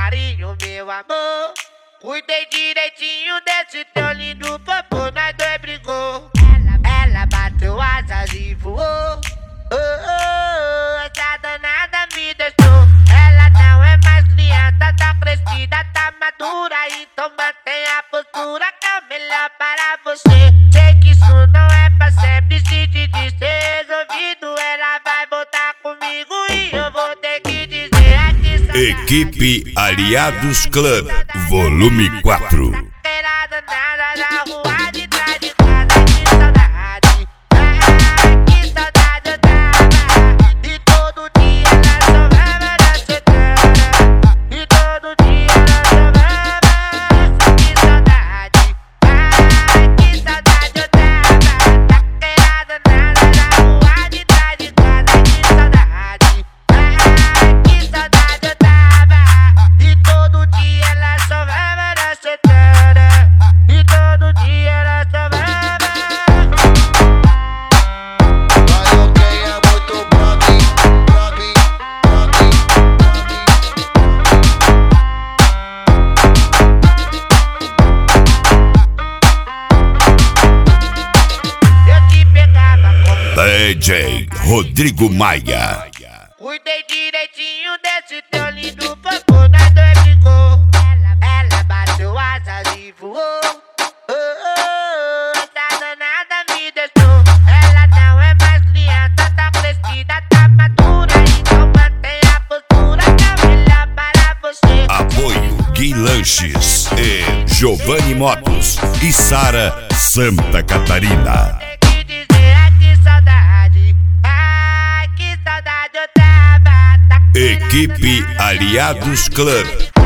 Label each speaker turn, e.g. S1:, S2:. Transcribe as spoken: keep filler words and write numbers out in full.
S1: carinho, meu amor. Cuidei direitinho desse teu lindo popô, nós dois brigou. Ela, ela bateu asas e voou. Oh, oh, oh, essa danada me deixou. Ela não é mais criança, tá crescida, tá madura. Então mantém a postura que é melhor para você. Sei que isso não é pra sempre, se te disser resolvido, ela vai voltar comigo e eu vou ter que dizer aqui.
S2: Equipe Aliados Club, volume quatro.
S1: Danada na rua de trás de casa, que saudade. Ai, que saudade eu tava. E todo dia ela somava na setana. E todo dia ela somava. Que saudade. Ai, que saudade eu tava. Daquela danada na rua de trás de casa, que saudade. Ai, que saudade eu tava. E todo dia ela somava na setana. E todo dia ela somava.
S3: Vai ok, é muito brother, brother, brother,
S1: Eu te pegava como
S2: D J Rodrigo Maia.
S1: cuidei direitinho desse teu lindo popô, nós dois brigou. Ela, ela bateu asas e voou. Oh, oh, oh, essa danada me deixou. Ela não é mais criança, tá crescida, tá madura. Então mantém a postura que é melhor para você.
S2: Apoio Gui Lanches e Giovanni Motos e Sara Santa Catarina.
S1: Tem que dizer ai, que saudade. Ai, que saudade eu tava. Tá
S2: Equipe Aliados Club.